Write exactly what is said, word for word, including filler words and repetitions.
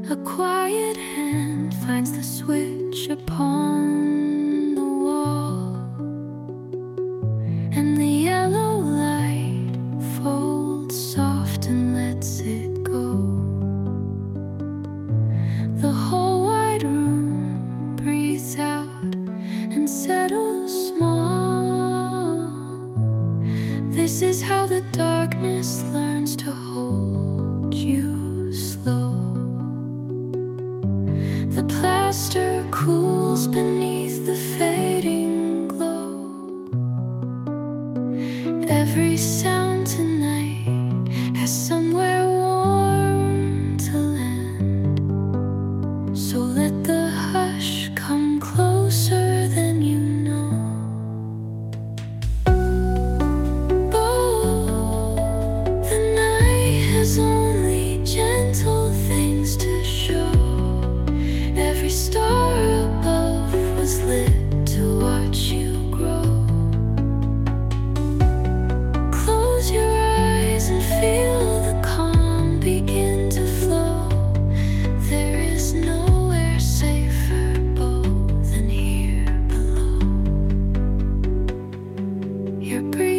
A quiet hand finds the switch upon the wall, and the yellow light folds soft and lets it go. The whole wide room breathes out and settles small. This is how the darkness learns to hold you slow. The plaster cools beneath the fading glow. Every sound tonight has somewhere warm to land. So let the hush come closer than you know. Oh, the night has only gentle things to show. Every star above was lit to watch you grow. Close your eyes and feel the calm begin to flow. There is nowhere safer both than here below. You're breathing